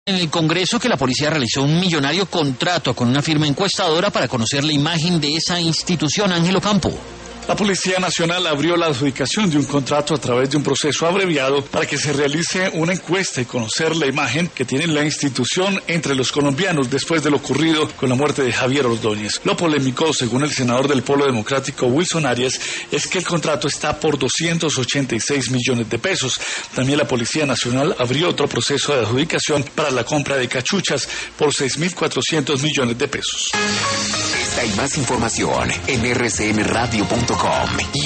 En el Congreso que la policía realizó un millonario contrato con una firma encuestadora para conocer la imagen de esa institución. Ángelo Campo. La Policía Nacional abrió la adjudicación de un contrato a través de un proceso abreviado para que se realice una encuesta y conocer la imagen que tiene la institución entre los colombianos después de lo ocurrido con la muerte de Javier Ordóñez. Lo polémico, según el senador del Polo Democrático Wilson Arias, es que el contrato está por 286 millones de pesos. También la Policía Nacional abrió otro proceso de adjudicación para la compra de cachuchas por 6.400 millones de pesos. Esta y más información en rcnradio.com.